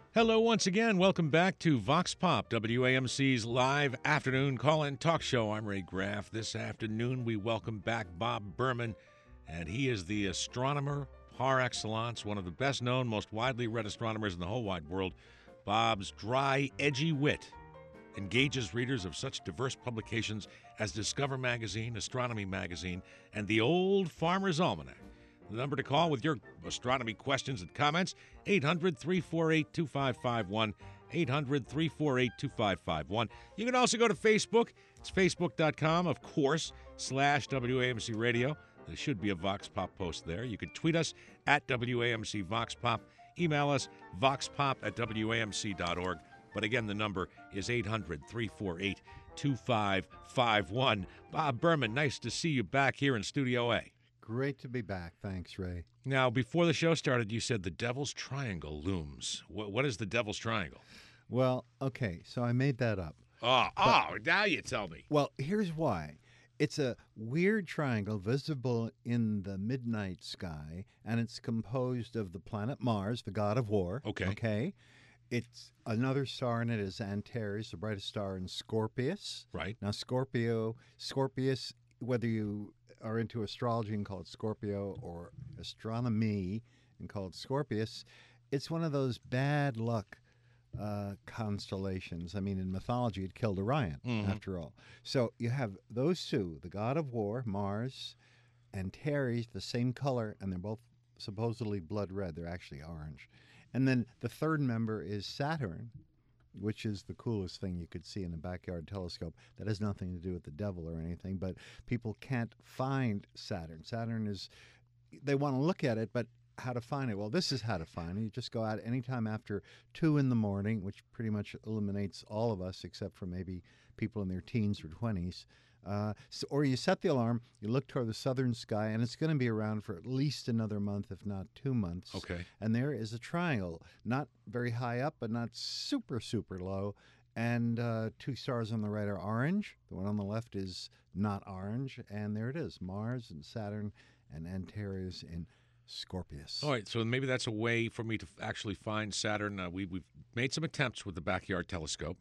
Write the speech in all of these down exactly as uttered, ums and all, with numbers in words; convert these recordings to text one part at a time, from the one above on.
Hello once again. Welcome back to Vox Pop, W A M C's live afternoon call-in talk show. I'm Ray Graff. This afternoon, we welcome back Bob Berman, and he is the astronomer par excellence, one of the best-known, most widely read astronomers in the whole wide world. Bob's dry, edgy wit engages readers of such diverse publications as Discover Magazine, Astronomy Magazine, and the Old Farmer's Almanac. The number to call with your astronomy questions and comments, eight hundred, three four eight, two five five one, eight hundred, three four eight, two five five one. You can also go to Facebook. It's facebook.com, of course, slash W A M C Radio. There should be a Vox Pop post there. You can tweet us at W A M C Vox Pop. Email us, voxpop at W A M C dot org. But again, the number is eight hundred, three four eight, two five five one. Bob Berman, nice to see you back here in Studio A. Great to be back. Thanks, Ray. Now, before the show started, you said the Devil's Triangle looms. What, what is the Devil's Triangle? Well, okay, so I made that up. Oh, oh, now you tell me. Well, here's why. It's a weird triangle visible in the midnight sky, and it's composed of the planet Mars, the god of war. Okay. Okay. It's another star in it is Antares, the brightest star in Scorpius. Right. Now, Scorpio, Scorpius, whether you are into astrology and call it Scorpio or astronomy and call it Scorpius, it's one of those bad luck uh, constellations. I mean, in mythology, it killed Orion, Mhm. after all. So you have those two, the god of war, Mars, and Antares, the same color, and they're both supposedly blood red. They're actually orange. And then the third member is Saturn, which is the coolest thing you could see in a backyard telescope. That has nothing to do with the devil or anything, but people can't find Saturn. Saturn is, they want to look at it, but how to find it? Well, this is how to find it. You just go out anytime after two in the morning, which pretty much eliminates all of us except for maybe people in their teens or twenties. Uh, so, or you set the alarm, you look toward the southern sky, and it's going to be around for at least another month, if not two months. Okay. And there is a triangle, not very high up, but not super, super low. And uh, two stars on the right are orange. The one on the left is not orange. And there it is, Mars and Saturn and Antares in Scorpius. All right, so maybe that's a way for me to f- actually find Saturn. Uh, we, we've made some attempts with the backyard telescope.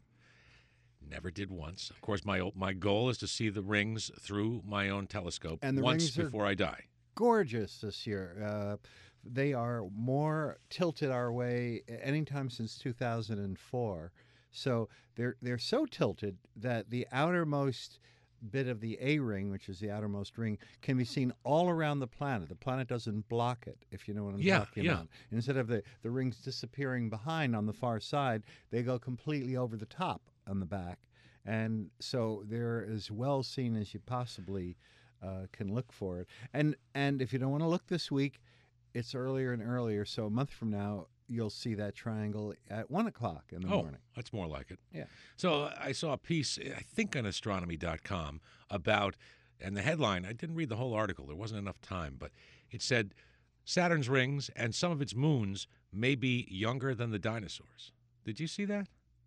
Never did once. Of course, my my goal is to see the rings through my own telescope And the once rings are- before I die. Gorgeous this year. Uh, they are more tilted our way anytime since two thousand four. So they're they're so tilted that the outermost bit of the A ring, which is the outermost ring, can be seen all around the planet. The planet doesn't block it, if you know what I'm Yeah, talking yeah. about. Instead of the, the rings disappearing behind on the far side, they go completely over the top on the back. And so they're as well seen as you possibly uh, can look for it. And and if you don't want to look this week, it's earlier and earlier. So a month from now, you'll see that triangle at one o'clock in the Oh, morning. that's more like it. Yeah. So uh, I saw a piece, I think on astronomy dot com, about, and the headline, I didn't read the whole article. There wasn't enough time, but it said Saturn's rings and some of its moons may be younger than the dinosaurs. Did you see that?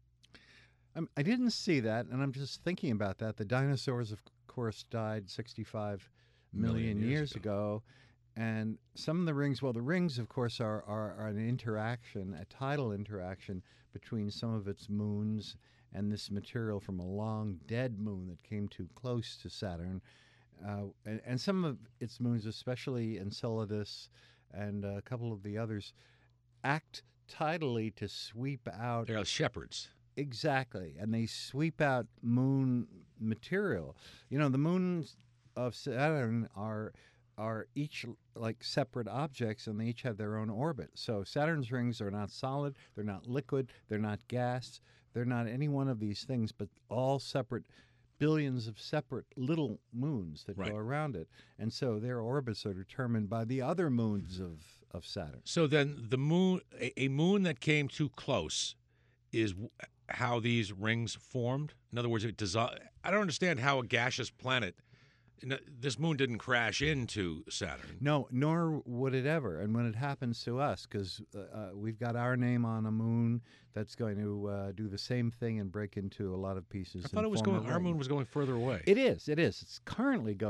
Um, I didn't see that, and I'm just thinking about that. The dinosaurs, of course, died sixty-five million, Million years years ago. And some of the rings, well, the rings, of course, are, are, are an interaction, a tidal interaction between some of its moons and this material from a long dead moon that came too close to Saturn. Uh, and, and some of its moons, especially Enceladus and a couple of the others, act tidally to sweep out. They're shepherds. Exactly, and they sweep out moon material. You know, the moons of Saturn are are each like separate objects, and they each have their own orbit. So Saturn's rings are not solid, they're not liquid, they're not gas, they're not any one of these things, but all separate billions of separate little moons that Right. go around it. And so their orbits are determined by the other moons of, of Saturn. So then the moon, a, a moon that came too close is w- how these rings formed? In other words, it dissolve. I don't understand how a gaseous planet, n- this moon didn't crash into Saturn. No, nor would it ever. And when it happens to us, because uh, uh, we've got our name on a moon that's going to uh, do the same thing and break into a lot of pieces. I thought and it was form a going, our ring. moon was going further away. It is. It is. It's currently going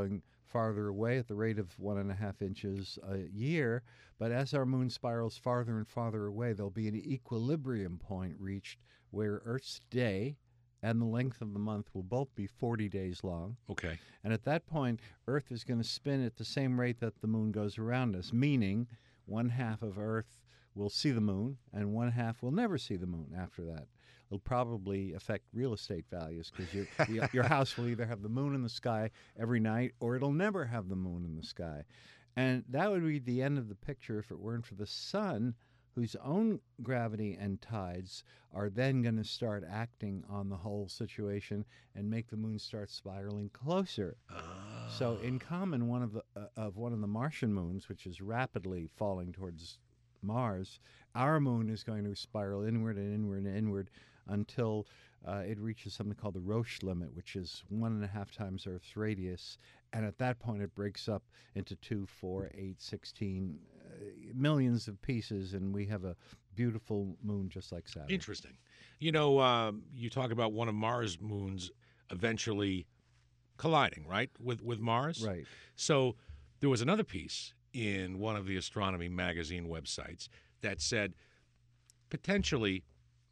farther away at the rate of one and a half inches a year. But as our moon spirals farther and farther away, there'll be an equilibrium point reached where Earth's day and the length of the month will both be forty days long. Okay. And at that point, Earth is going to spin at the same rate that the moon goes around us, meaning one half of Earth will see the moon and one half will never see the moon after that. It'll probably affect real estate values because your, your house will either have the moon in the sky every night or it'll never have the moon in the sky. And that would be the end of the picture if it weren't for the sun, whose own gravity and tides are then going to start acting on the whole situation and make the moon start spiraling closer. Ah. So in common, one of the uh, of one of the Martian moons, which is rapidly falling towards Mars, our moon is going to spiral inward and inward and inward until uh, it reaches something called the Roche limit, which is one and a half times Earth's radius. And at that point, it breaks up into two, four, eight, sixteen, uh, millions of pieces, and we have a beautiful moon just like Saturn. Interesting. You know, um, you talk about one of Mars' moons eventually colliding, right, with, with Mars? Right. So there was another piece in one of the astronomy magazine websites that said potentially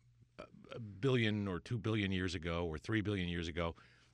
a billion or two billion years ago or three billion years ago,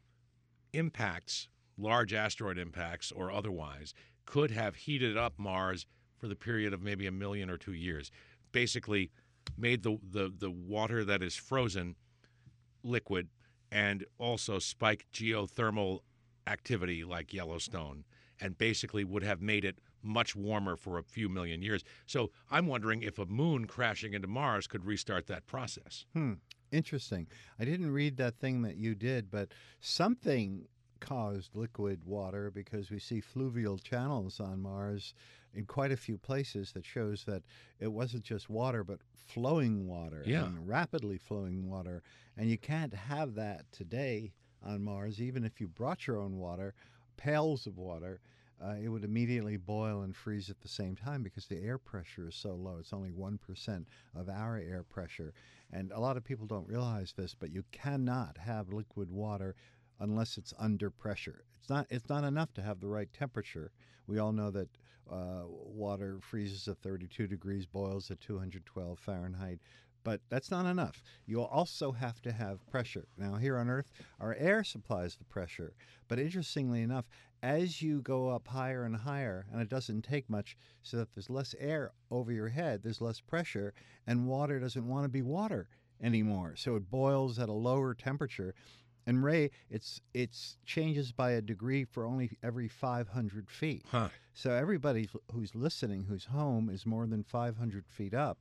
impacts, large asteroid impacts or otherwise, could have heated up Mars for the period of maybe a million or two years. Basically made the, the, the water that is frozen liquid and also spiked geothermal activity like Yellowstone, and basically would have made it much warmer for a few million years. So I'm wondering if a moon crashing into Mars could restart that process. Hmm. Interesting. I didn't read that thing that you did, but something caused liquid water because we see fluvial channels on Mars in quite a few places that shows that it wasn't just water, but flowing water, Yeah. and rapidly flowing water. And you can't have that today on Mars, even if you brought your own water, pails of water. Uh, it would immediately boil and freeze at the same time because the air pressure is so low. It's only one percent of our air pressure. And a lot of people don't realize this, but you cannot have liquid water unless it's under pressure. It's not, it's not enough to have the right temperature. We all know that uh, water freezes at thirty-two degrees, boils at two hundred twelve Fahrenheit. But that's not enough. You'll also have to have pressure. Now, here on Earth, our air supplies the pressure. But interestingly enough, as you go up higher and higher, and it doesn't take much, so that there's less air over your head, there's less pressure, and water doesn't want to be water anymore. So it boils at a lower temperature. And Ray, it's it's changes by a degree for only every five hundred feet. Huh. So everybody who's listening, whose home is more than five hundred feet up,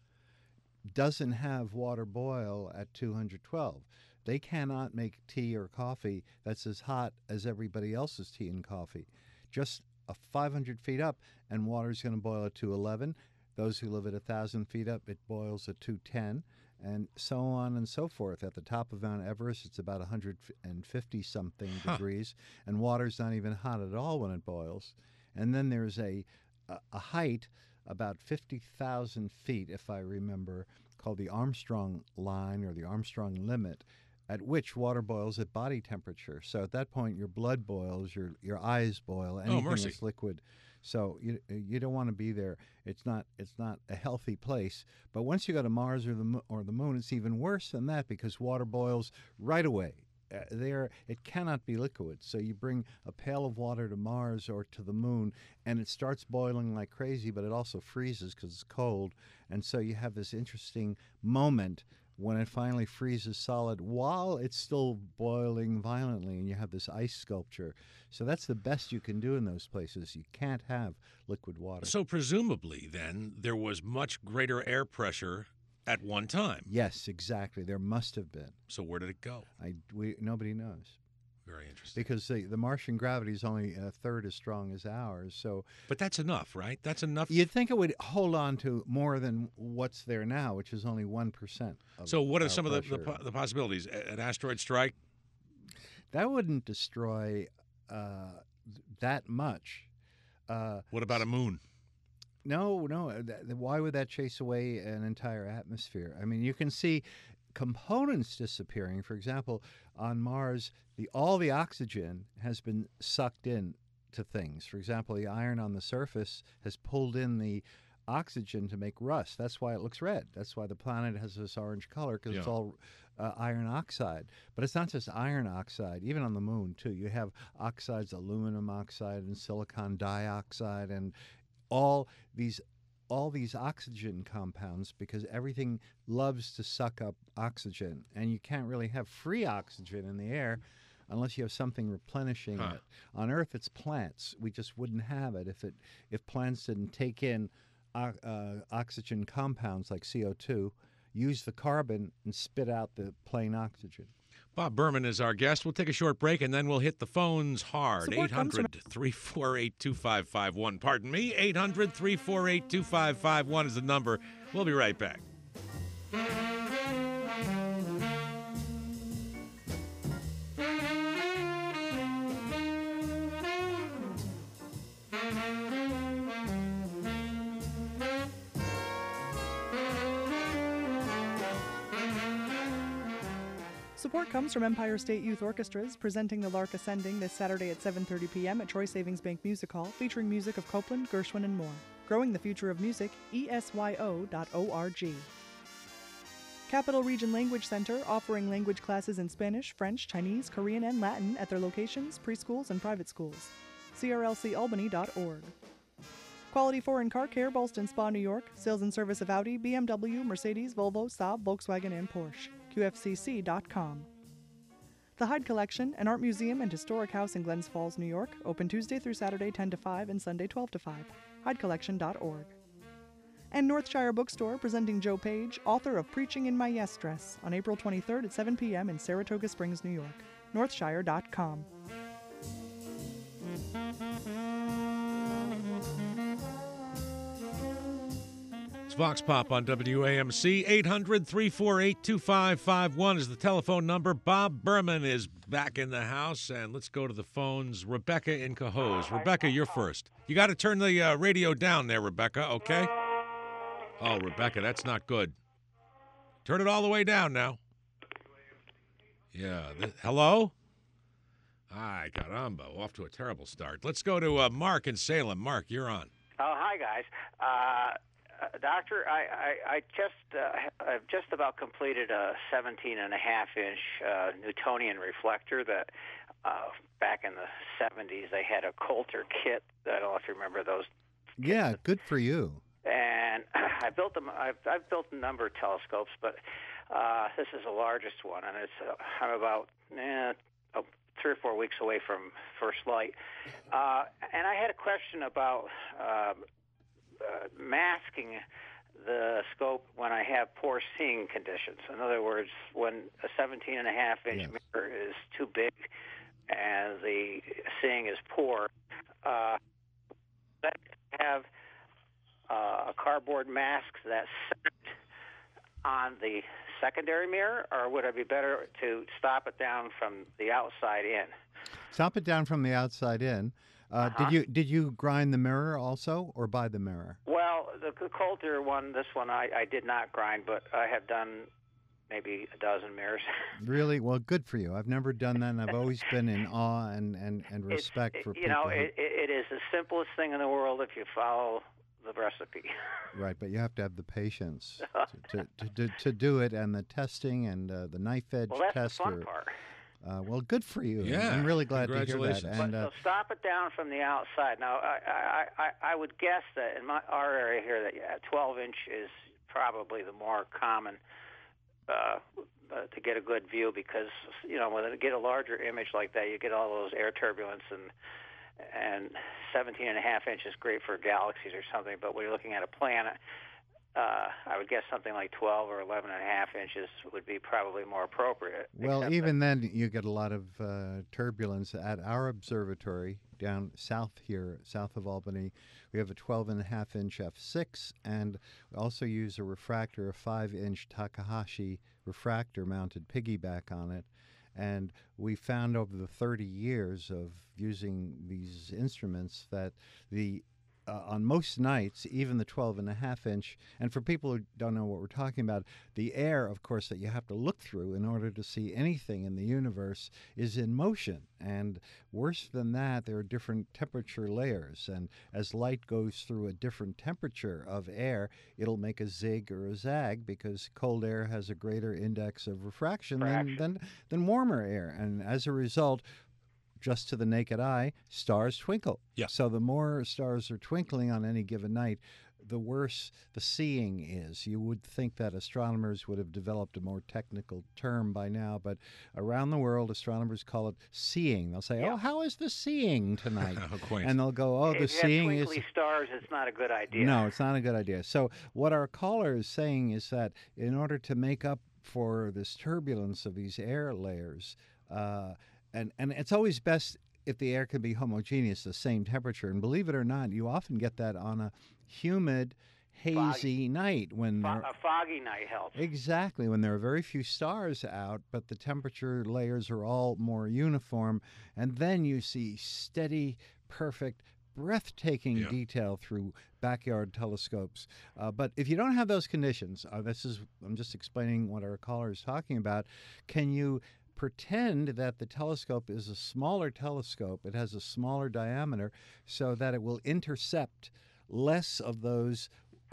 doesn't have water boil at two hundred twelve. They cannot make tea or coffee that's as hot as everybody else's tea and coffee. Just a five hundred feet up, and water's going to boil at two eleven. Those who live at one thousand feet up, it boils at two ten, and so on and so forth. At the top of Mount Everest, it's about one hundred fifty-something Huh. degrees, and water's not even hot at all when it boils. And then there's a, a, a height about fifty thousand feet, if I remember, called the Armstrong line or the Armstrong limit, at which water boils at body temperature. So at that point, your blood boils, your your eyes boil, anything mercy. that's liquid. So you you don't want to be there. It's not it's not a healthy place. But once you go to Mars or the mo- or the Moon, it's even worse than that because water boils right away. Uh, there, it cannot be liquid. So you bring a pail of water to Mars or to the Moon, and it starts boiling like crazy, but it also freezes because it's cold. And so you have this interesting moment when it finally freezes solid while it's still boiling violently, and you have this ice sculpture. So that's the best you can do in those places. You can't have liquid water. So presumably, then, there was much greater air pressure at one time. Yes, exactly. There must have been. So where did it go? I, we, nobody knows. Very interesting. Because the, the Martian gravity is only a third as strong as ours. So But that's enough, right? That's enough. you'd think it would hold on to more than what's there now, which is only one percent. So what are some of the, the, po- the possibilities? A- An asteroid strike? That wouldn't destroy uh, that much. Uh, What about a moon? no, no. uh, th- th- Why would that chase away an entire atmosphere? I mean, you can see components disappearing. For example, on Mars, the all the oxygen has been sucked in to things. For example, the iron on the surface has pulled in the oxygen to make rust. That's why it looks red. That's why the planet has this orange color, because it's Yeah. all uh, iron oxide. But it's not just iron oxide. Even on the moon, too, you have oxides, aluminum oxide and silicon dioxide, and all these all these oxygen compounds, because everything loves to suck up oxygen, and you can't really have free oxygen in the air unless you have something replenishing Huh. it. On Earth, it's plants. We just wouldn't have it if it if plants didn't take in uh, uh, oxygen compounds like C O two, use the carbon, and spit out the plain oxygen. Bob Berman is our guest. We'll take a short break, and then we'll hit the phones hard. Support comes from- eight hundred, three four eight, two five five one. Pardon me. eight hundred, three four eight, two five five one is the number. We'll be right back. Support comes from Empire State Youth Orchestras, presenting the Lark Ascending this Saturday at seven thirty p.m. at Troy Savings Bank Music Hall, featuring music of Copeland, Gershwin, and more. Growing the future of music, E S Y O dot org. Capital Region Language Center, offering language classes in Spanish, French, Chinese, Korean, and Latin at their locations, preschools, and private schools. C R L C albany dot org. Quality Foreign Car Care, Ballston Spa, New York. Sales and service of Audi, B M W, Mercedes, Volvo, Saab, Volkswagen, and Porsche. Q F C C dot com. The Hyde Collection, an art museum and historic house in Glens Falls, New York. Open Tuesday through Saturday ten to five and Sunday twelve to five. hyde collection dot org. And Northshire Bookstore, presenting Joe Page, author of Preaching in My Yes Dress, on April twenty-third at seven p.m. in Saratoga Springs, New York. northshire dot com. It's Vox Pop on W A M C. eight hundred, three four eight, two five five one is the telephone number. Bob Berman is back in the house, and let's go to the phones. Rebecca in Cohoes. Rebecca, you're first. You got to turn the uh, radio down there, Rebecca, okay? Oh, Rebecca, that's not good. Turn it all the way down now. Yeah. Th- hello? Ay, caramba. Off to a terrible start. Let's go to uh, Mark in Salem. Mark, you're on. Oh, hi, guys. Uh, uh, doctor, I, I, I just uh, I've just about completed a seventeen and a half inch uh, Newtonian reflector that uh, back in the seventies they had a Coulter kit. I don't know if you remember those. Yeah, good for you. And I built them. I've, I've built a number of telescopes, but uh, this is the largest one, and it's uh, I'm about eh, oh, three or four weeks away from first light. Uh, and I had a question about uh, uh, masking the scope when I have poor seeing conditions. In other words, when a seventeen and a half inch Yes. mirror is too big and the seeing is poor, uh, that have uh, a cardboard mask that's set on the secondary mirror, or would it be better to stop it down from the outside in? Stop it down from the outside in. Uh, Uh-huh. Did you did you grind the mirror also, or buy the mirror? Well, the the Coulter one, this one I, I did not grind, but I have done maybe a dozen mirrors. Really? Well, good for you. I've never done that, and I've always been in awe and, and, and It's- respect for you people. know, who- it, it it is the simplest thing in the world if you follow the recipe. Right, but you have to have the patience to, to, to, to, to do it, and the testing and uh, the knife edge Well, that's test. the fun are- part. Uh, well, good for you. Yeah, I'm really glad to hear that. congratulations. And But uh, so stop it down from the outside. Now, I I, I, I would guess that in my our area here, that yeah, twelve inch is probably the more common uh, uh, to get a good view, because you know when you get a larger image like that, you get all those air turbulence, and and seventeen and a half inch is great for galaxies or something. But when you're looking at a planet, uh, I would guess something like twelve or eleven and a half inches would be probably more appropriate. well, except even then, you get a lot of uh, turbulence at our observatory down south here, south of Albany. We have a twelve and a half inch F six, and we also use a refractor, a five inch Takahashi refractor mounted piggyback on it. And we found over the thirty years of using these instruments that the uh, on most nights, even the twelve and a half inch, and for people who don't know what we're talking about, the air, of course, that you have to look through in order to see anything in the universe is in motion. And worse than that, there are different temperature layers. And as light goes through a different temperature of air, it'll make a zig or a zag because cold air has a greater index of refraction than, than, than warmer air. And as a result, just to the naked eye, stars twinkle. Yeah. So the more stars are twinkling on any given night, the worse the seeing is. You would think that astronomers would have developed a more technical term by now, but around the world, astronomers call it seeing. They'll say, Yeah. "Oh, how is the seeing tonight?" How quaint. And they'll go, "Oh, the if you seeing have is." twinkly stars, it's not a good idea. No, it's not a good idea. So what our caller is saying is that in order to make up for this turbulence of these air layers, uh, and and it's always best if the air can be homogeneous, the same temperature. And believe it or not, you often get that on a humid, hazy Foggy. night when Fo- there, a foggy night helps. exactly when there are very few stars out, but the temperature layers are all more uniform, and then you see steady, perfect, breathtaking Yeah. detail through backyard telescopes. Uh, but if you don't have those conditions, uh, this is I'm just explaining what our caller is talking about. Can you pretend that the telescope is a smaller telescope? It has a smaller diameter, so that it will intercept less of those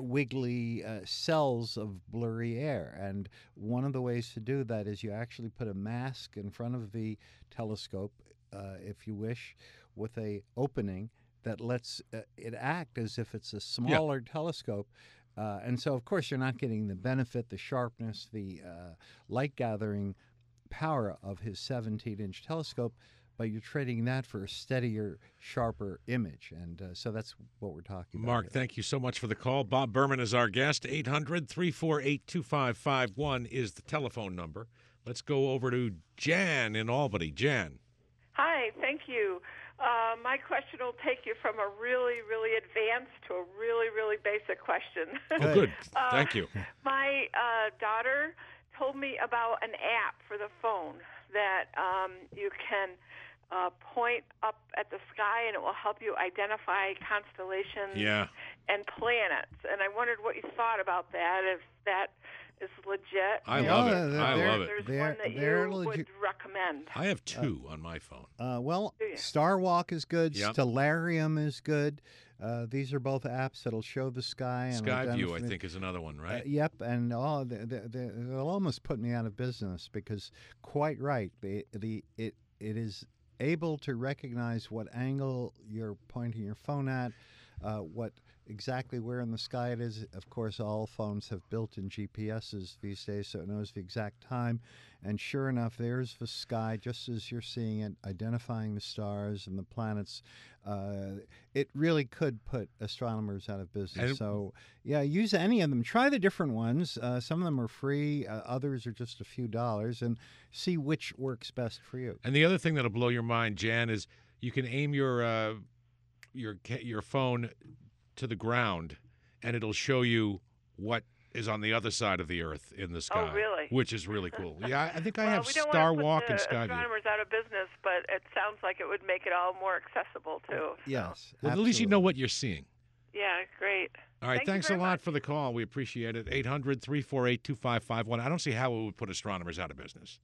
wiggly uh, cells of blurry air. And one of the ways to do that is you actually put a mask in front of the telescope, uh, if you wish, with a opening that lets uh, it act as if it's a smaller telescope. Uh, and so, of course, you're not getting the benefit, the sharpness, the uh, light gathering power of his seventeen-inch telescope, but you're trading that for a steadier, sharper image. And uh, so that's what we're talking about. Mark, here. thank you so much for the call. Bob Berman is our guest. eight hundred, three four eight, two five five one is the telephone number. Let's go over to Jan in Albany. Jan. Hi, thank you. Uh, my question will take you from a really, really advanced to a really, really basic question. Oh, good. Uh, Thank you. My uh, daughter told me about an app for the phone that um, you can uh, point up at the sky and it will help you identify constellations Yeah. and planets. And I wondered what you thought about that, if that is legit. I Yeah, love they're- it. I they're- love it. There's They're- one that they're you legit- would recommend. I have two on my phone. Uh, well, Do you? Star Walk is good. Yep. Stellarium is good. Uh, these are both apps that'll show the sky. And Skyview, I identify- think, is another one, Uh, right? yep, and oh, they, they, they, they'll almost put me out of business because, quite right, the the it it is able to recognize what angle you're pointing your phone at, uh, what exactly where in the sky it is. Of course, all phones have built-in G P S's these days, so it knows the exact time. And sure enough, there's the sky, just as you're seeing it, identifying the stars and the planets. Uh, it really could put astronomers out of business. And- so, yeah, use any of them. Try the different ones. Uh, some of them are free. Uh, others are just a few dollars, and see which works best for you. And the other thing that'll blow your mind, Jan, is you can aim your uh, your ca- your phone to the ground, and it'll show you what is on the other side of the Earth in the sky. Oh, really? Which is really cool. Yeah, I I think I well, have we don't Star want to Walk put and the Skyview. astronomers out of business, but it sounds like it would make it all more accessible too. So, Yes. Well, at least you know what you're seeing. Yeah, great. All right, Thank you thanks a very lot much. for the call. We appreciate it. eight hundred, three four eight, two five five one. I don't see how it would put astronomers out of business.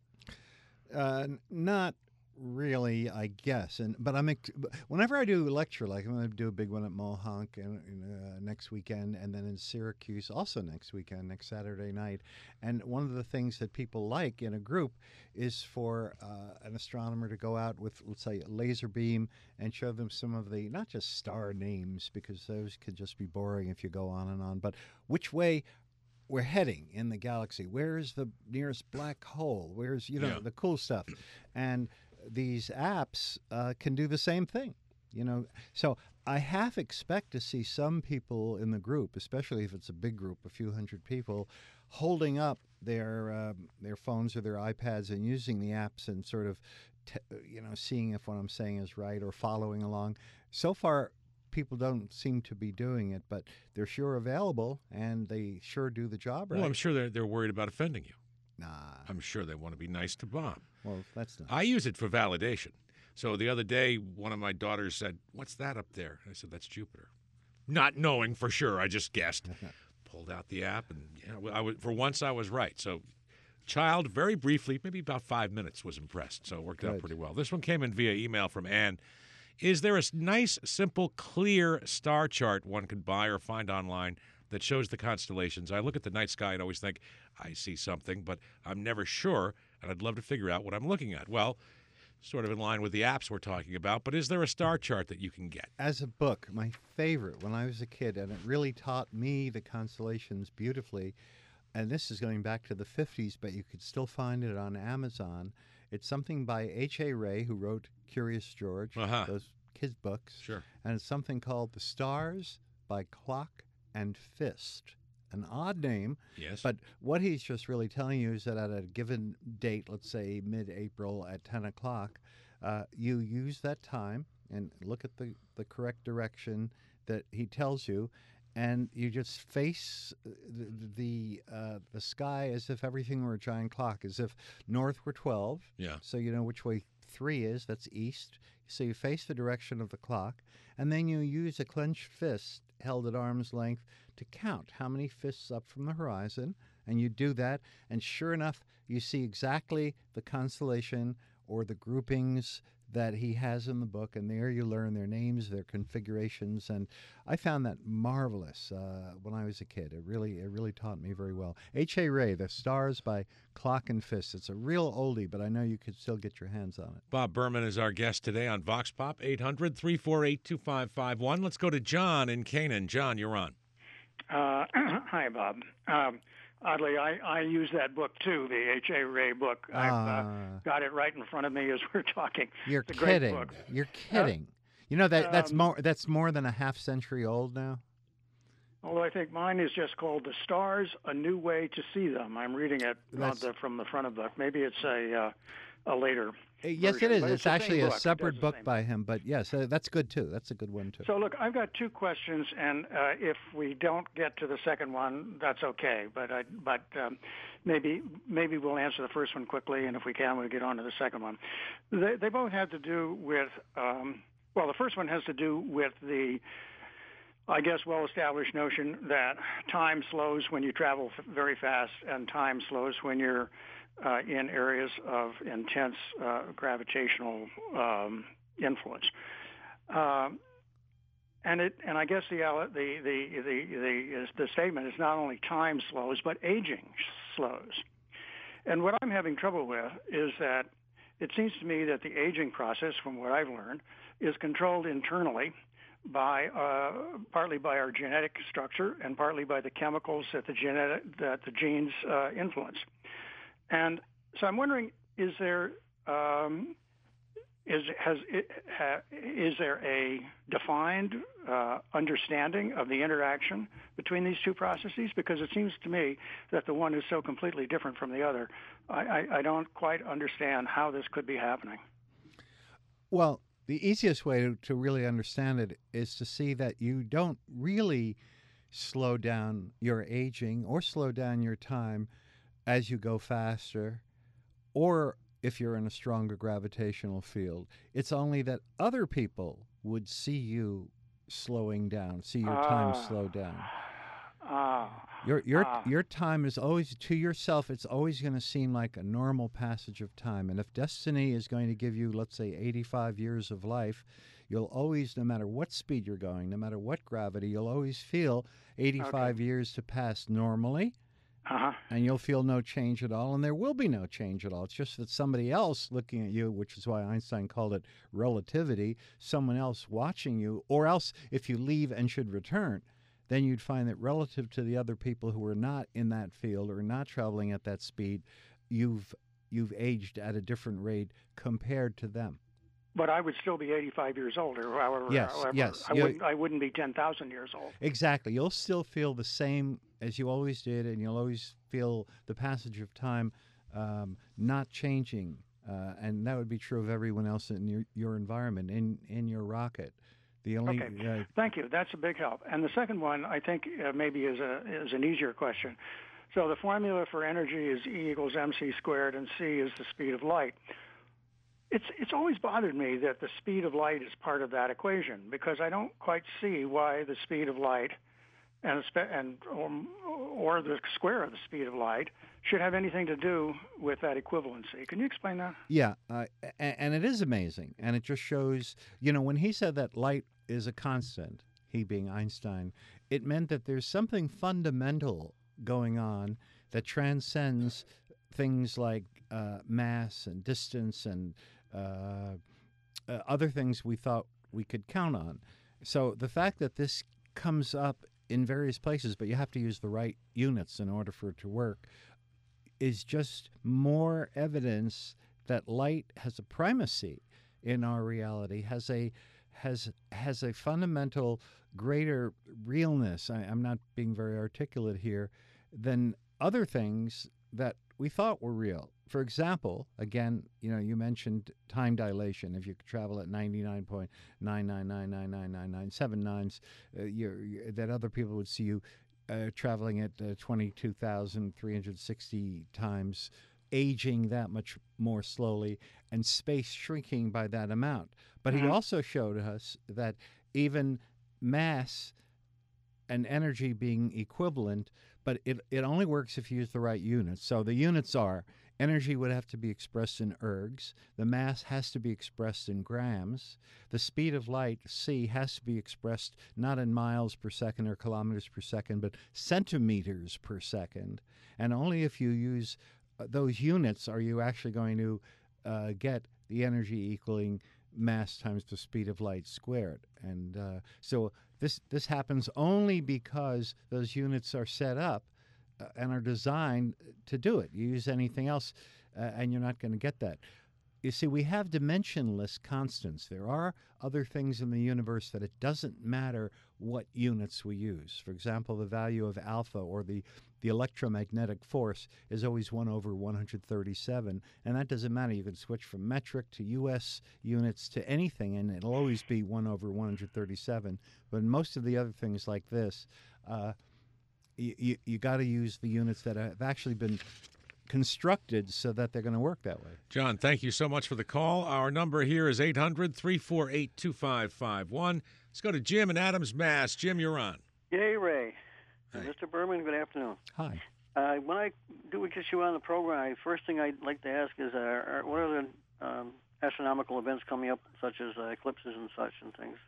Uh, n- not really, I guess. And but I'm ex- but whenever I do a lecture, like I'm going to do a big one at Mohonk and, uh, next weekend, and then in Syracuse also next weekend, next Saturday night. And one of the things that people like in a group is for uh, an astronomer to go out with, let's say, a laser beam and show them some of the not just star names, because those could just be boring if you go on and on, but which way we're heading in the galaxy. Where is the nearest black hole? Where's, you know, Yeah. the cool stuff? And these apps uh, can do the same thing, you know. So I half expect to see some people in the group, especially if it's a big group, a few hundred people, holding up their um, their phones or their iPads and using the apps and sort of, t- you know, seeing if what I'm saying is right or following along. So far, people don't seem to be doing it, but they're sure available and they sure do the job right. Well, I'm sure they're, they're worried about offending you. Nah, I'm sure they want to be nice to Bob. well, that's not. I use it for validation. So the other day, one of my daughters said, "What's that up there?" I said, "That's Jupiter." not knowing for sure. I just guessed. Pulled out the app, and yeah, I was, for once I was right. So, child, very briefly, maybe about five minutes, was impressed. So it worked Good. out pretty well. This one came in via email from Ann. Is there a s- nice, simple, clear star chart one could buy or find online that shows the constellations? I look at the night sky and always think, I see something, but I'm never sure, and I'd love to figure out what I'm looking at. Well, sort of in line with the apps we're talking about, but is there a star chart that you can get? As a book, my favorite when I was a kid, and it really taught me the constellations beautifully. And this is going back to the fifties, but you could still find it on Amazon. It's something by H A. Rey, who wrote Curious George, Uh-huh. those kids' books. Sure. And it's something called The Stars by Clock and Fist. An odd name, Yes. but what he's just really telling you is that at a given date, let's say mid-April at ten o'clock, uh, you use that time and look at the, the correct direction that he tells you, and you just face the the, uh, the sky as if everything were a giant clock, as if north were twelve, Yeah. so you know which way three is, that's east. So you face the direction of the clock, and then you use a clenched fist held at arm's length to count how many fists up from the horizon, and you do that, and sure enough, you see exactly the constellation or the groupings that he has in the book, and there you learn their names, their configurations, and I found that marvelous uh, when I was a kid. It really, it really taught me very well. H A. Rey, The Stars by Clock and Fist. It's a real oldie, but I know you could still get your hands on it. Bob Berman is our guest today on Vox Pop, eight hundred, three four eight, two five five one. Let's go to John in Canaan. John, you're on. Uh, hi, Bob. Um, oddly, I, I use that book, too, the H A. Rey book. I've uh, Ah. got it right in front of me as we're talking. You're It's a great kidding. book. You're kidding. you know that that's um, more that's more than a half century old now. Although I think mine is just called The Stars, A New Way to See Them. I'm reading it on That's- the, from the front of the book. Maybe it's a, uh, a later Uh, Yes, version, it is. but It's the same actually a book. It does separate the book same by him, but yes, uh, that's good too. That's a good one too. So, look, I've got two questions, and uh, if we don't get to the second one, that's okay. But I, but um, maybe maybe we'll answer the first one quickly, and if we can, we'll get on to the second one. They, they both have to do with, um, well, the first one has to do with the, I guess, well-established notion that time slows when you travel f- very fast, and time slows when you're uh, in areas of intense uh, gravitational um, influence. Um, and it, and I guess the the the the the, the statement is not only time slows, but aging slows. And what I'm having trouble with is that it seems to me that the aging process, from what I've learned, is controlled internally by uh, partly by our genetic structure and partly by the chemicals that the genetic that the genes uh, influence. And so I'm wondering, is there um, is has it, ha, is there a defined uh, understanding of the interaction between these two processes? Because it seems to me that the one is so completely different from the other. I, I, I don't quite understand how this could be happening. Well, the easiest way to, to really understand it is to see that you don't really slow down your aging or slow down your time as you go faster, or if you're in a stronger gravitational field. It's only that other people would see you slowing down, see your time Ah. slow down. Ah, Your your ah. your time is always, to yourself, it's always going to seem like a normal passage of time. And if destiny is going to give you, let's say, eighty-five years of life, you'll always, no matter what speed you're going, no matter what gravity, you'll always feel eighty-five years to pass normally, Uh-huh. and you'll feel no change at all, and there will be no change at all. It's just that somebody else looking at you, which is why Einstein called it relativity, someone else watching you, or else if you leave and should return, then you'd find that relative to the other people who are not in that field or not traveling at that speed, you've you've aged at a different rate compared to them. But I would still be eighty-five years old, or however. Yes, however yes, I you- wouldn't. I wouldn't be ten thousand years old. Exactly. You'll still feel the same as you always did, and you'll always feel the passage of time um, not changing. Uh, and that would be true of everyone else in your, your environment, in, in your rocket. The only Okay. uh, Thank you. That's a big help. And the second one, I think, uh, maybe is a is an easier question. So the formula for energy is E equals mc squared, and c is the speed of light. It's it's always bothered me that the speed of light is part of that equation, because I don't quite see why the speed of light and and or, or the square of the speed of light should have anything to do with that equivalency. Can you explain that? Yeah, uh, and, and it is amazing, and it just shows. You know, when he said that light is a constant, he being Einstein, it meant that there's something fundamental going on that transcends things like uh, mass and distance and uh, uh, other things we thought we could count on. So the fact that this comes up in various places, but you have to use the right units in order for it to work, is just more evidence that light has a primacy in our reality, has a has has a fundamental greater realness. I, I'm not being very articulate here, than other things that we thought were real. For example, again, you know, you mentioned time dilation. If you could travel at ninety-nine point nine nine nine nine nine nine nine seven nines, uh, you're, you're, that other people would see you uh, traveling at uh, twenty-two thousand three hundred sixty times, aging that much more slowly, and space shrinking by that amount. But mm-hmm. he also showed us that even mass and energy being equivalent, but it, it only works if you use the right units. So the units are: energy would have to be expressed in ergs, the mass has to be expressed in grams, the speed of light, c, has to be expressed not in miles per second or kilometers per second, but centimeters per second. And only if you use uh, those units are you actually going to uh, get the energy equaling mass times the speed of light squared. And uh, so this this happens only because those units are set up uh, and are designed to do it. You use anything else, uh, and you're not going to get that. You see, we have dimensionless constants. There are other things in the universe that it doesn't matter what units we use. For example, the value of alpha, or the, the electromagnetic force, is always one over one hundred thirty-seven, and that doesn't matter. You can switch from metric to U S units to anything, and it'll always be one over one hundred thirty-seven. But most of the other things like this, uh, you, you, you got to use the units that have actually been constructed so that they're going to work that way. John, thank you so much for the call. Our number here is eight hundred, three four eight, two five five one. Let's go to Jim in Adams, Mass. Jim, you're on. Yay, Ray. Hi. Mister Berman, good afternoon. Hi. Uh, when I do get you on the program, first thing I'd like to ask is, uh, are, what are the um, astronomical events coming up, such as uh, eclipses and such and things?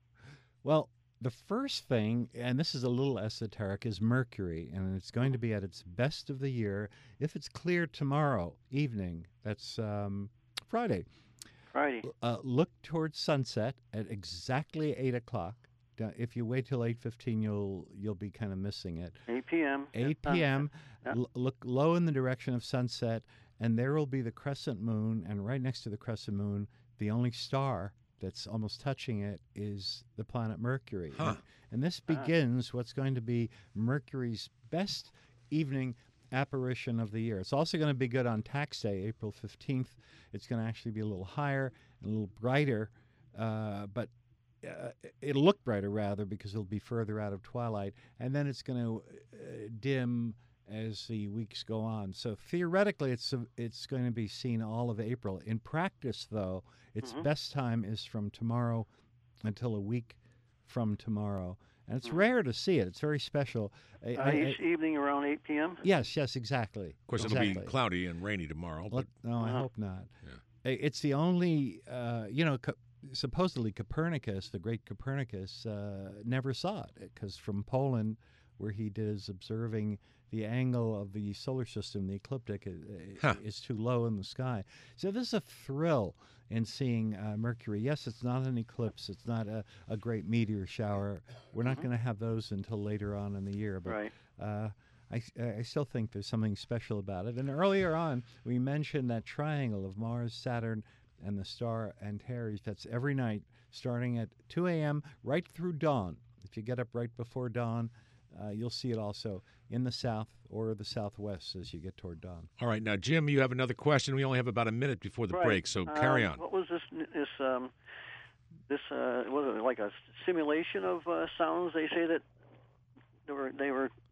Well, the first thing, and this is a little esoteric, is Mercury, and it's going to be at its best of the year if it's clear tomorrow evening. That's um, Friday. Friday. Uh, look towards sunset at exactly eight o'clock. If you wait till eight fifteen, you'll you'll be kind of missing it. eight p.m. eight p.m. Yeah. L- look low in the direction of sunset, and there will be the crescent moon, and right next to the crescent moon, the only star that's almost touching it is the planet Mercury. Huh. And, and this begins what's going to be Mercury's best evening apparition of the year. It's also going to be good on tax day, April fifteenth. It's going to actually be a little higher and a little brighter, uh, but uh, it'll look brighter, rather, because it'll be further out of twilight. And then it's going to uh, dim as the weeks go on. So theoretically, it's uh, it's going to be seen all of April. In practice, though, its mm-hmm. best time is from tomorrow until a week from tomorrow. And it's mm-hmm. rare to see it. It's very special. I, Uh, I, each I, evening around eight p.m.? yes, yes, exactly. Of course, exactly. it'll be cloudy and rainy tomorrow. But Let, no, I Uh-huh. hope not. Yeah. I- It's the only, uh, you know, co- supposedly Copernicus, the great Copernicus, uh, never saw it, because from Poland, where he did his observing, the angle of the solar system, the ecliptic, uh, Huh. is too low in the sky. So this is a thrill in seeing uh, Mercury. Yes, it's not an eclipse. It's not a, a great meteor shower. We're not Mhm. going to have those until later on in the year. But Right. uh, I, I still think there's something special about it. And earlier on, we mentioned that triangle of Mars, Saturn, and the star Antares. That's every night, starting at two a.m. right through dawn. If you get up right before dawn, uh, you'll see it also in the south or the southwest as you get toward dawn. All right, now, Jim, you have another question. We only have about a minute before the Right. break, so carry Um, on. What was this? This um, this uh, was it like a simulation of uh, sounds? They say that they were they were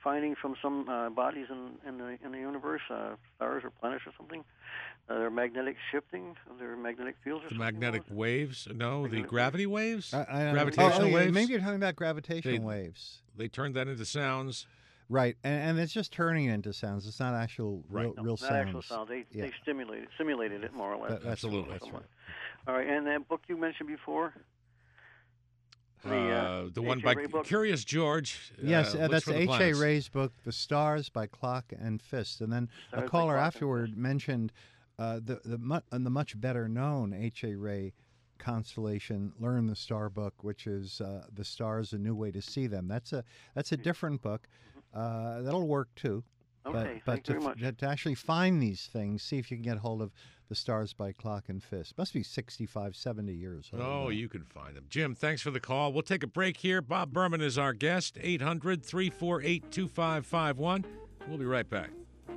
finding from some uh, bodies in, in the in the universe, uh, stars or planets or something, uh, their magnetic shifting, their magnetic fields or The something? magnetic What was waves? No, the Magnetic gravity waves? I, I don't know. Gravitational oh, oh, yeah, waves? Maybe you're talking about gravitational They- waves. They turned that into sounds. Right, and, and it's just turning it into sounds. It's not actual Right. real, it? real Not sounds. actual sound. They Yeah. they stimulated simulated it more or less. That- that's Absolutely. that's somewhat. right. All right, and that book you mentioned before. The, uh, Uh, the one H A by Ray book? Curious George. Yes, uh, uh, looks that's for the H A planets. Ray's book, The Stars by Clock and Fist. And then Stars a by caller Clock and afterward mentioned uh, the the, mu- uh, the much better known H A Ray constellation, Learn the Star book, which is uh, The Stars: A New Way to See Them. That's a that's a different book. Uh, that'll work too. Okay, but but thank to, you very f- much. to actually find these things, see if you can get hold of The Stars by Clock and Fist. Must be sixty-five, seventy years old. Oh, now. you can find them. Jim, thanks for the call. We'll take a break here. Bob Berman is our guest. eight hundred, three four eight, two five five one. We'll be right back.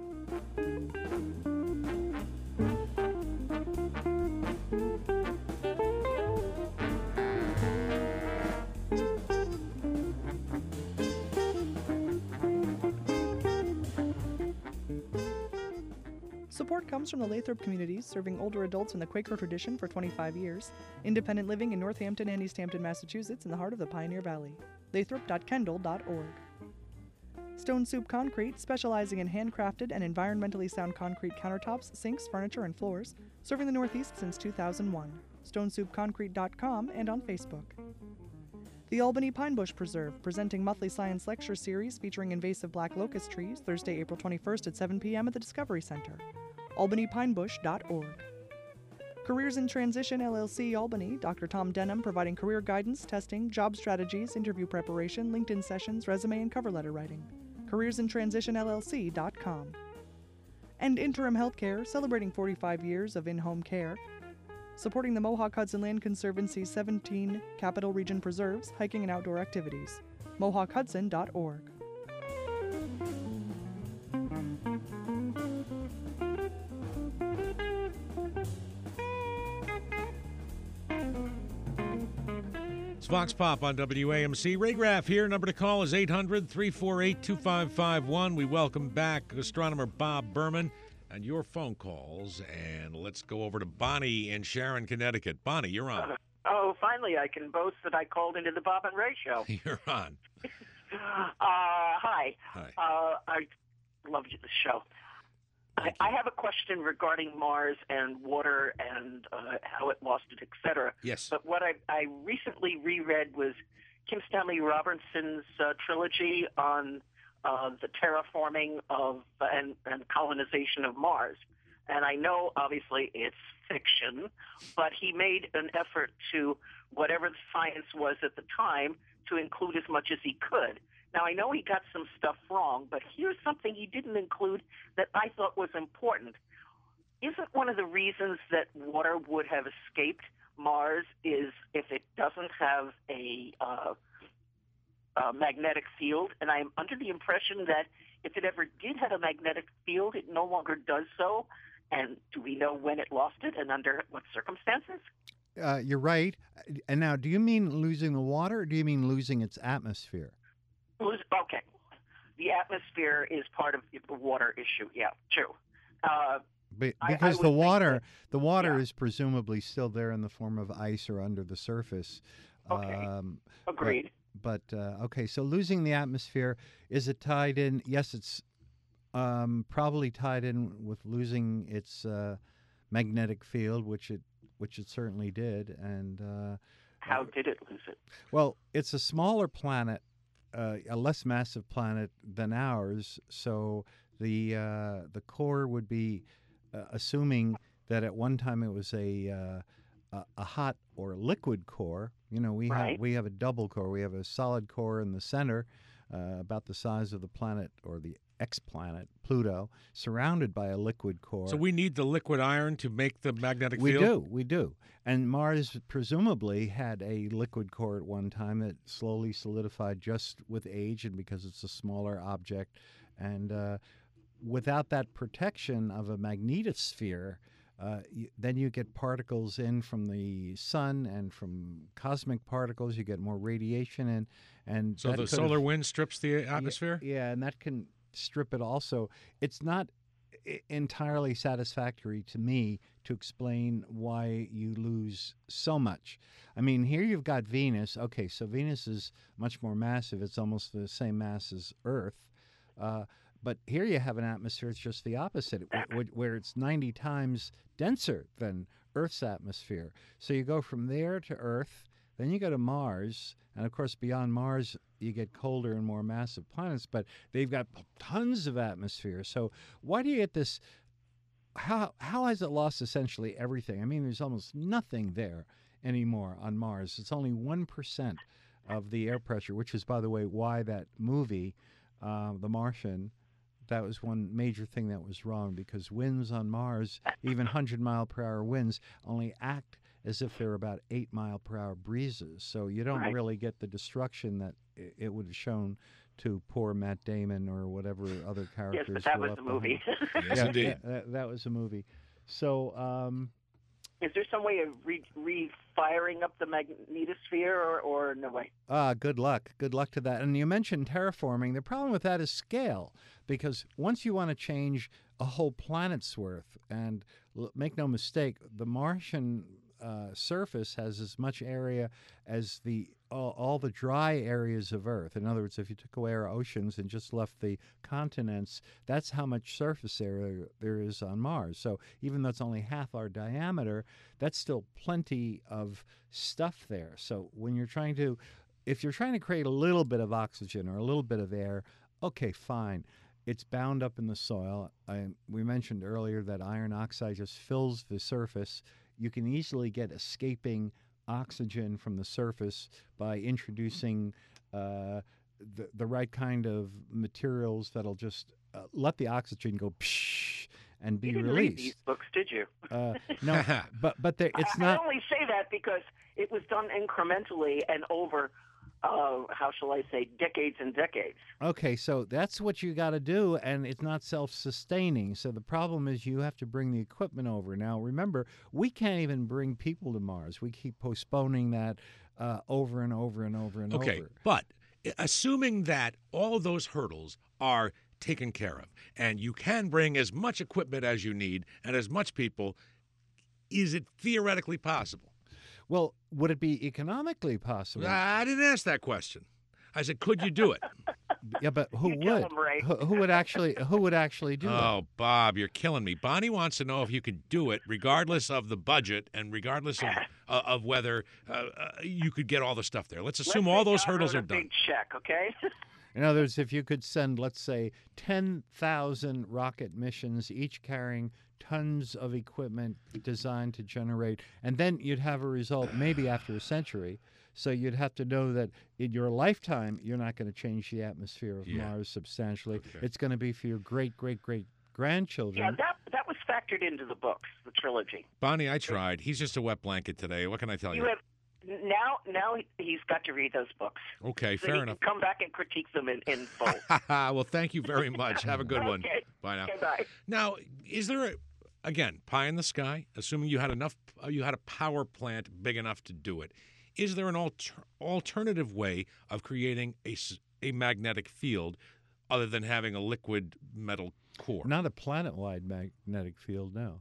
Support comes from the Lathrop communities, serving older adults in the Quaker tradition for twenty-five years. Independent living in Northampton and East Hampton, Massachusetts, in the heart of the Pioneer Valley. lathrop dot kendall dot org. Stone Soup Concrete, specializing in handcrafted and environmentally sound concrete countertops, sinks, furniture, and floors, serving the Northeast since two thousand one. stone soup concrete dot com and on Facebook. The Albany Pine Bush Preserve, presenting monthly science lecture series featuring invasive black locust trees, Thursday, April twenty-first at seven p.m. at the Discovery Center. albany pine bush dot org. Careers in Transition L L C Albany, Doctor Tom Denham providing career guidance, testing, job strategies, interview preparation, LinkedIn sessions, resume and cover letter writing. careers in transition L L C dot com. And Interim Healthcare, celebrating forty-five years of in-home care. Supporting the Mohawk Hudson Land Conservancy's seventeen Capital Region preserves, hiking and outdoor activities. mohawk hudson dot org. It's Vox Pop on W A M C. Ray Graff here. Number to call is eight hundred, three four eight, two five five one. We welcome back astronomer Bob Berman and your phone calls. And let's go over to Bonnie in Sharon, Connecticut. Bonnie, you're on. Uh, oh, finally, I can boast that I called into the Bob and Ray show. You're on. Uh, hi. Hi. Uh, I love the show. I, I have a question regarding Mars and water and uh, how it lost it, et cetera. Yes. But what I, I recently reread was Kim Stanley Robinson's uh, trilogy on uh, the terraforming of uh, and, and colonization of Mars. And I know, obviously, it's fiction, but he made an effort to, whatever the science was at the time, to include as much as he could. Now, I know he got some stuff wrong, but here's something he didn't include that I thought was important. Isn't one of the reasons that water would have escaped Mars is if it doesn't have a, uh, a magnetic field? And I'm under the impression that if it ever did have a magnetic field, it no longer does so. And do we know when it lost it and under what circumstances? Uh, you're right. And now, do you mean losing the water, or do you mean losing its atmosphere? Okay. The atmosphere is part of the water issue. Yeah, true. Uh, Be- I- I because would the think water, that- the water yeah. is presumably still there in the form of ice or under the surface. Okay. Um, agreed. But uh, okay, so losing the atmosphere, is it tied in? Yes, it's um, probably tied in with losing its uh, magnetic field, which it which it certainly did. And uh, How did it lose it? well, it's a smaller planet, uh, a less massive planet than ours, so the uh, the core would be uh, assuming that at one time it was a uh, a, a hot or liquid core. You know, we Right. have we have a double core. We have a solid core in the center, uh, about the size of the planet or the explanet Pluto, surrounded by a liquid core. So we need the liquid iron to make the magnetic We field? do, we do. And Mars presumably had a liquid core at one time that slowly solidified just with age and because it's a smaller object. And uh, without that protection of a magnetosphere, Uh, you, then you get particles in from the sun and from cosmic particles. You get more radiation in, and So that the could solar have- wind strips the atmosphere? Yeah, yeah, and that can strip it also. It's not i- entirely satisfactory to me to explain why you lose so much. I mean, here you've got Venus. Okay, so Venus is much more massive. It's almost the same mass as Earth. Uh, but here you have an atmosphere it's just the opposite, wh- wh- where it's ninety times denser than Earth's atmosphere. So you go from there to Earth, then you go to Mars, and of course beyond Mars you get colder and more massive planets, but they've got p- tons of atmosphere. So why do you get this? How how has it lost essentially everything? I mean, there's almost nothing there anymore on Mars. It's only one percent of the air pressure, which is, by the way, why that movie, uh, The Martian, that was one major thing that was wrong, because winds on Mars, even one hundred mile per hour winds, only act as if they're about eight mile per hour breezes. So you don't Right. really get the destruction that i- it would have shown to poor Matt Damon or whatever other Yes, characters but that were was left the movie. behind. Yes, Yeah, indeed. yeah, that, that was a movie. So, um, Is there some way of re- re-firing up the magnetosphere, or, or no way? ah, good luck. Good luck to that. And you mentioned terraforming. The problem with that is scale, because once you want to change a whole planet's worth, and l- make no mistake, the Martian uh, surface has as much area as the all, all the dry areas of Earth. In other words, if you took away our oceans and just left the continents, that's how much surface area there is on Mars. So even though it's only half our diameter, that's still plenty of stuff there. So when you're trying to, if you're trying to create a little bit of oxygen or a little bit of air, okay, fine. It's bound up in the soil. I, we mentioned earlier that iron oxide just fills the surface. You can easily get escaping oxygen from the surface by introducing uh, the, the right kind of materials that'll just uh, let the oxygen go psh and be You didn't released. read these books, did you? Uh, no, but but there, it's I, not. I only say that because it was done incrementally and over, uh, how shall I say, decades and decades. Okay, so that's what you got to do, and it's not self-sustaining. So the problem is you have to bring the equipment over. Now, remember, we can't even bring people to Mars. We keep postponing that uh, over and over and over and Okay, over. but assuming that all those hurdles are taken care of, and you can bring as much equipment as you need and as much people, is it theoretically possible? Well, would it be economically possible? I didn't ask that question. I said, could you do it? Yeah, but who You tell would? him, Ray. Who, who would actually? Who would actually do it? Oh, Bob, you're killing me. Bonnie wants to know if you could do it, regardless of the budget and regardless of uh, of whether uh, uh, you could get all the stuff there. Let's assume Let's all say those God hurdles wrote are a done. Big check, okay? In other words, if you could send, let's say, ten thousand rocket missions, each carrying tons of equipment designed to generate, and then you'd have a result maybe after a century. So you'd have to know that in your lifetime, you're not going to change the atmosphere of Yeah. Mars substantially. Okay. It's going to be for your great, great, great grandchildren. Yeah, that that was factored into the books, the trilogy. Bonnie, I tried. He's just a wet blanket today. What can I tell you? You have now now he's got to read those books. Okay, So fair he enough. can come back and critique them in, in full. Well, thank you very much. Have a good one. Okay. Bye now. Okay, bye. Now, is there a, again, pie in the sky, assuming you had enough, uh, you had a power plant big enough to do it, is there an alter, alternative way of creating a, s- a magnetic field other than having a liquid metal core? Not a planet-wide magnetic field, no.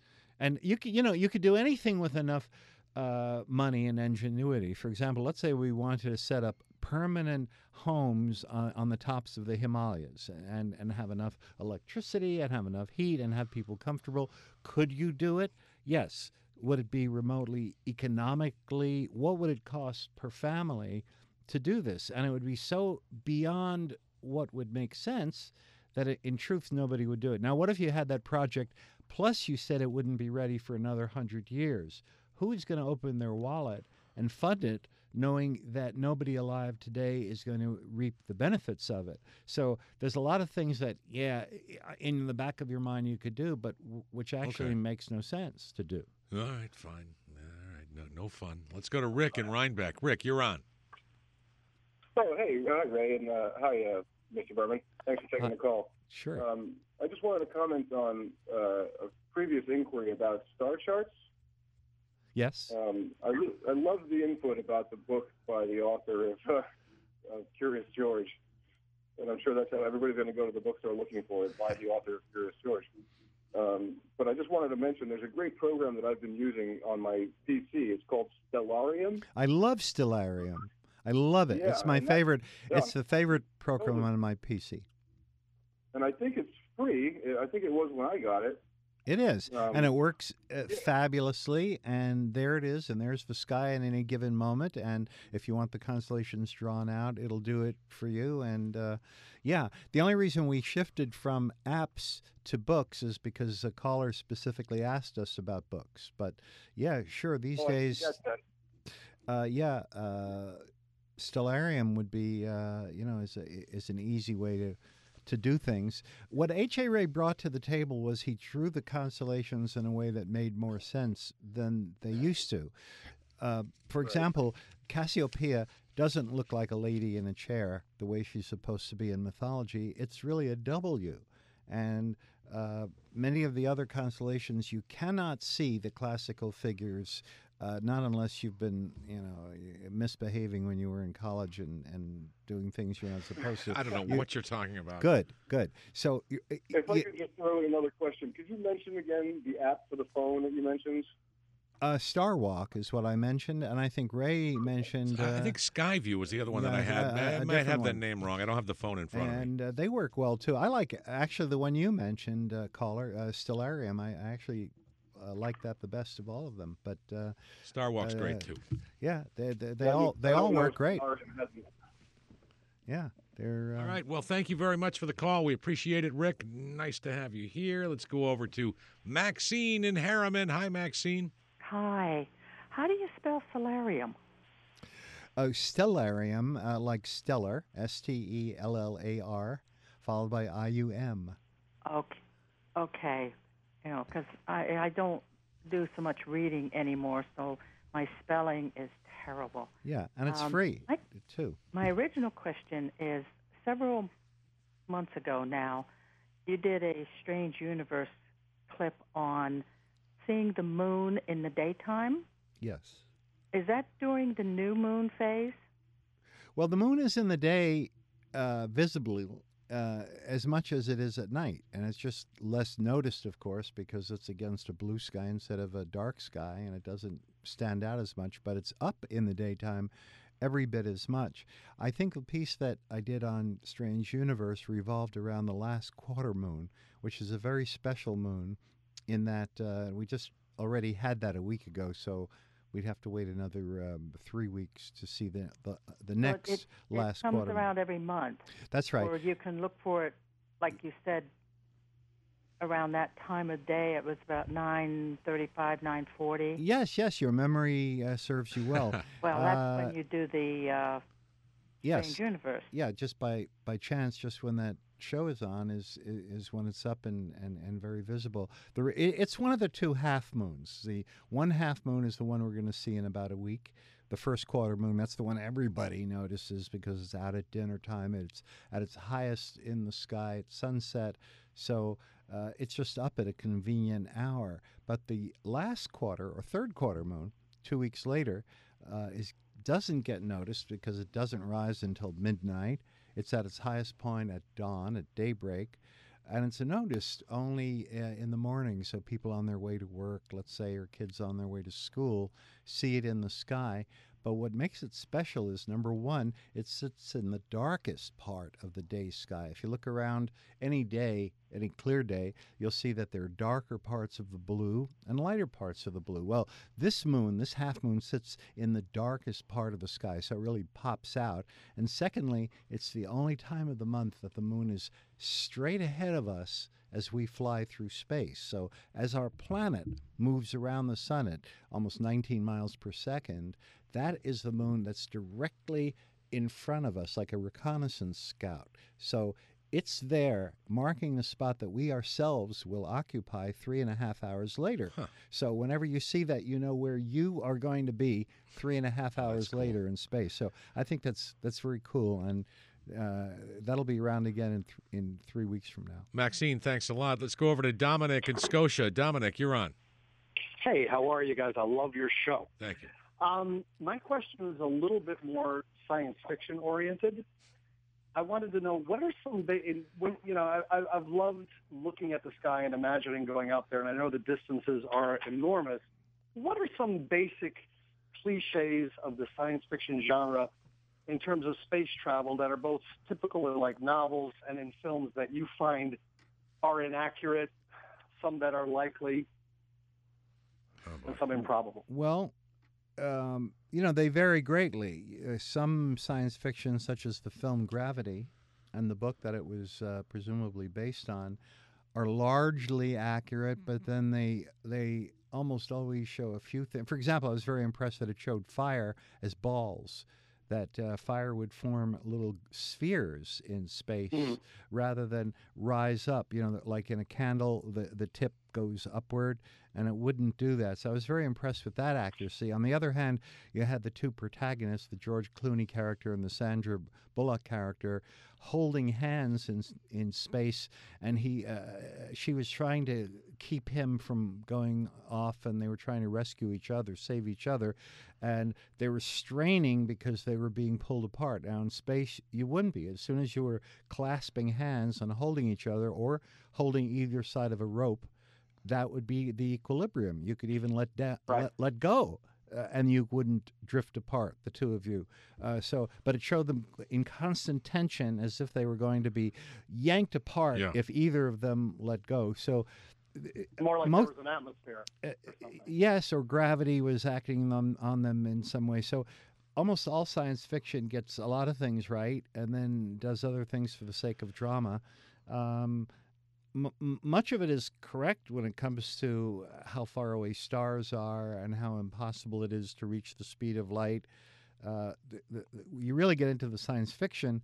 And you could, you know, you could do anything with enough uh, money and ingenuity. For example, let's say we wanted to set up permanent homes on, on the tops of the Himalayas and, and have enough electricity and have enough heat and have people comfortable. Could you do it? Yes. Would it be remotely economically? What would it cost per family to do this? And it would be so beyond what would make sense that it, in truth nobody would do it. Now, what if you had that project, plus you said it wouldn't be ready for another hundred years? Who is going to open their wallet and fund it, knowing that nobody alive today is going to reap the benefits of it? So there's a lot of things that, yeah, in the back of your mind you could do, but w- which actually Okay. makes no sense to do. All right, fine. All right, no, no fun. Let's go to Rick in Rhinebeck. Rick, you're on. Oh, hey, hi, Ray, and uh, hi, uh, Mister Berman. Thanks for taking Hi. the call. Sure. Um, I just wanted to comment on uh, a previous inquiry about star charts. Yes. Um, I, re- I love the input about the book by the author of, uh, of Curious George. And I'm sure that's how everybody's going to go to the bookstore looking for it, by the author of Curious George. Um, but I just wanted to mention there's a great program that I've been using on my P C. It's called Stellarium. I love Stellarium. I love it. Yeah, it's my and that- favorite. yeah. It's the favorite program Totally. on my P C. And I think it's free. I think it was when I got it. It is, Um, and it works uh, yeah. fabulously. And there it is, and there's the sky at any given moment. And if you want the constellations drawn out, it'll do it for you. And uh, yeah, the only reason we shifted from apps to books is because a caller specifically asked us about books. But yeah, sure, these Oh, I days, get that. uh, yeah, uh, Stellarium would be, uh, you know, is a, is an easy way to. to do things. What H A. Rey brought to the table was he drew the constellations in a way that made more sense than they used to. Uh, for example, Cassiopeia doesn't look like a lady in a chair the way she's supposed to be in mythology. It's really a W. And uh, many of the other constellations, you cannot see the classical figures, uh, not unless you've been, you know, misbehaving when you were in college and, and doing things you're not supposed to. I don't know You- what you're talking about. Good, good. So, you, If I you- could just throw in another question, could you mention again the app for the phone that you mentioned? uh, Star Walk is what I mentioned, and I think Ray mentioned. Uh, I I think Skyview was the other one that yeah, I had. a- a- I a might different have that one. name wrong. I don't have the phone in front of me. and uh, they work well too. I like actually the one you mentioned, uh, caller, uh, Stellarium. I, I actually uh, like that the best of all of them. But uh, Star Walk's uh, great too. yeah, they they, they Yeah, all they I don't all know work if great. Stellarium hasn't- Yeah, they're uh, All right. Well, thank you very much for the call. We appreciate it, Rick. Nice to have you here. Let's go over to Maxine in Harriman. Hi, Maxine. Hi. How do you spell solarium? Oh, Stellarium, uh, like stellar, S T E L L A R, followed by I U M. Okay. Okay. You know, because I, I don't do so much reading anymore, so my spelling is terrible. Yeah, and it's Um, free I- too. My original question is, several months ago now, you did a Strange Universe clip on seeing the moon in the daytime. Yes. Is that during the new moon phase? Well, the moon is in the day uh, visibly uh, as much as it is at night, and it's just less noticed, of course, because it's against a blue sky instead of a dark sky, and it doesn't stand out as much, but it's up in the daytime every bit as much. I think the piece that I did on Strange Universe revolved around the last quarter moon, which is a very special moon in that uh, we just already had that a week ago, so we'd have to wait another um, three weeks to see the the, the next So it, it, last it comes quarter. around every month. That's right. Or you can look for it, like you said, around that time of day. It was about nine thirty-five, nine forty. Yes, yes, your memory uh, serves you well. Well, that's Uh, when you do the uh, yes. Strange Universe. Yeah, just by, by chance, just when that show is on is is when it's up and, and, and very visible. The re- it, it's one of the two half moons. The one half moon is the one we're going to see in about a week. The first quarter moon, that's the one everybody notices because it's out at dinner time. It's at its highest in the sky at sunset. So uh, it's just up at a convenient hour. But the last quarter or third quarter moon, two weeks later, uh, is doesn't get noticed because it doesn't rise until midnight. It's at its highest point at dawn, at daybreak, and it's noticed only uh, in the morning. So people on their way to work, let's say, or kids on their way to school, see it in the sky. But what makes it special is, number one, it sits in the darkest part of the day sky. If you look around any day, any clear day, you'll see that there are darker parts of the blue and lighter parts of the blue. Well, this moon, this half moon, sits in the darkest part of the sky, so it really pops out. And secondly, it's the only time of the month that the moon is straight ahead of us as we fly through space. So as our planet moves around the sun at almost nineteen miles per second, that is the moon that's directly in front of us, like a reconnaissance scout. So it's there, marking the spot that we ourselves will occupy three and a half hours later. Huh. So whenever you see that, you know where you are going to be three and a half hours cool. later in space. So I think that's that's very cool. And uh, that'll be around again in, th- in three weeks from now. Maxine, thanks a lot. Let's go over to Dominic in Scotia. Dominic, you're on. Hey, how are you guys? I love your show. Thank you. Um, my question is a little bit more science fiction oriented. I wanted to know what are some, ba- in, when, you know, I, I've loved looking at the sky and imagining going out there, and I know the distances are enormous. What are some basic cliches of the science fiction genre in terms of space travel that are both typical in like novels and in films that you find are inaccurate, some that are likely, Oh, and some improbable? Well, um, you know, they vary greatly. Uh, some science fiction, such as the film Gravity and the book that it was uh, presumably based on, are largely accurate, but then they they almost always show a few things. For example, I was very impressed that it showed fire as balls, that uh, fire would form little spheres in space Mm. rather than rise up. You know, like in a candle, the, the tip goes upward, and it wouldn't do that. So I was very impressed with that accuracy. On the other hand, you had the two protagonists, the George Clooney character and the Sandra Bullock character, holding hands in in space, and he uh, she was trying to keep him from going off, and they were trying to rescue each other, save each other, and they were straining because they were being pulled apart. Now in space, you wouldn't be. As soon as you were clasping hands and holding each other, or holding either side of a rope, that would be the equilibrium. You could even let da- Right. let, let go, uh, and you wouldn't drift apart, the two of you. Uh, so, but it showed them in constant tension, as if they were going to be yanked apart Yeah. if either of them let go. So, More like Mo- there was an atmosphere. uh, or something. yes, or gravity was acting on, on them in some way. So, almost all science fiction gets a lot of things right, and then does other things for the sake of drama. Um, M- m- much of it is correct when it comes to how far away stars are and how impossible it is to reach the speed of light. Uh, the, the, you really get into the science fiction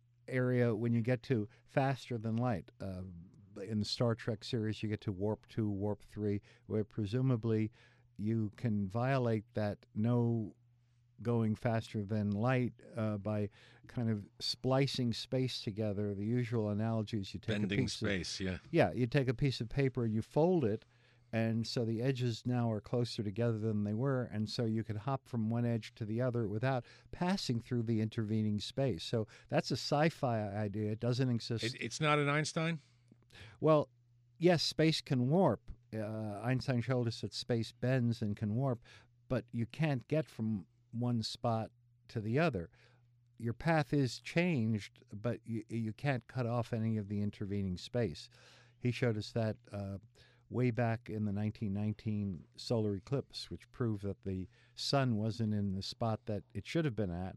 area when you get to faster than light. Uh, in the Star Trek series, you get to warp two, warp three, where presumably you can violate that no going faster than light uh, by kind of splicing space together. The usual analogy is you take a Bending piece of, space, yeah. yeah, you take a piece of paper and you fold it, and so the edges now are closer together than they were, and so you can hop from one edge to the other without passing through the intervening space. So that's a sci-fi idea. It doesn't exist. It, it's not an Einstein? Well, yes, space can warp. Uh, Einstein showed us that space bends and can warp, but you can't get from one spot to the other. Your path is changed, but you, you can't cut off any of the intervening space. He showed us that uh, way back in the nineteen nineteen solar eclipse, which proved that the sun wasn't in the spot that it should have been at,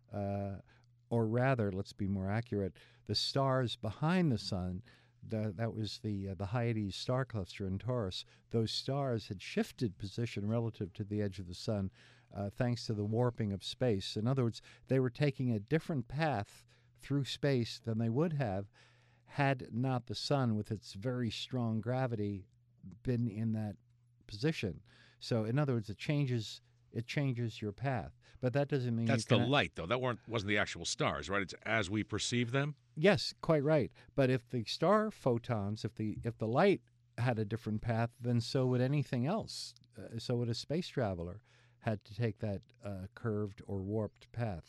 uh, or rather, let's be more accurate, the stars behind the sun. The, that was the uh, the Hyades star cluster in Taurus. Those stars had shifted position relative to the edge of the sun, uh, thanks to the warping of space. In other words, they were taking a different path through space than they would have had not the sun, with its very strong gravity, been in that position. So, in other words, it changes it changes your path. But that doesn't mean That's you the can, light, though. That weren't wasn't the actual stars, right? It's as we perceive them. Yes, quite right. But if the star photons, if the if the light had a different path, then so would anything else. Uh, so would a space traveler had to take that uh, curved or warped path.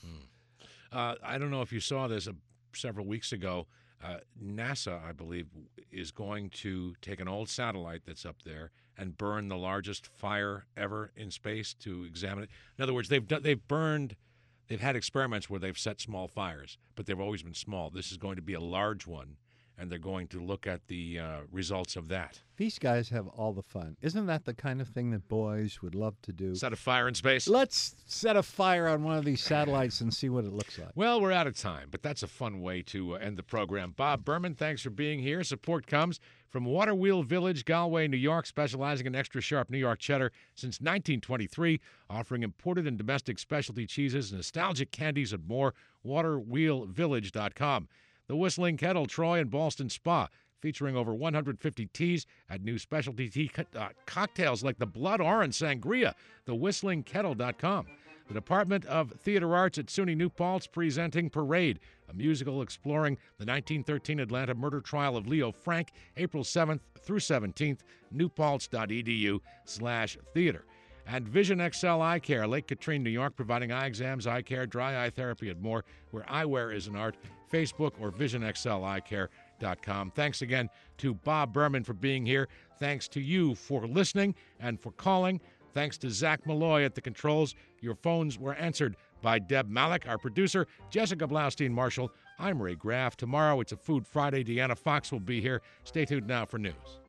Uh, I don't know if you saw this uh, several weeks ago. Uh, NASA, I believe, is going to take an old satellite that's up there and burn the largest fire ever in space to examine it. In other words, they've done, they've burned, they've had experiments where they've set small fires, but they've always been small. This is going to be a large one, and they're going to look at the uh, results of that. These guys have all the fun. Isn't that the kind of thing that boys would love to do? Set a fire in space? Let's set a fire on one of these satellites and see what it looks like. Well, we're out of time, but that's a fun way to uh, end the program. Bob Berman, thanks for being here. Support comes from Waterwheel Village, Galway, New York, specializing in extra sharp New York cheddar since nineteen twenty-three, offering imported and domestic specialty cheeses, nostalgic candies, and more. waterwheel village dot com. The Whistling Kettle, Troy and Ballston Spa, featuring over one hundred fifty teas and new specialty tea co- uh, cocktails like the Blood Orange Sangria. the whistling kettle dot com. The Department of Theater Arts at SUNY New Paltz presenting Parade, a musical exploring the nineteen thirteen Atlanta murder trial of Leo Frank, April seventh through seventeenth, newpaltz.edu slash theater. And Vision X L Eye Care, Lake Katrine, New York, providing eye exams, eye care, dry eye therapy, and more, where eyewear is an art. Facebook or vision x l eye care dot com. Thanks again to Bob Berman for being here. Thanks to you for listening and for calling. Thanks to Zach Malloy at the controls. Your phones were answered by Deb Malik, our producer, Jessica Blaustein-Marshall. I'm Ray Graff. Tomorrow it's a Food Friday. Deanna Fox will be here. Stay tuned now for news.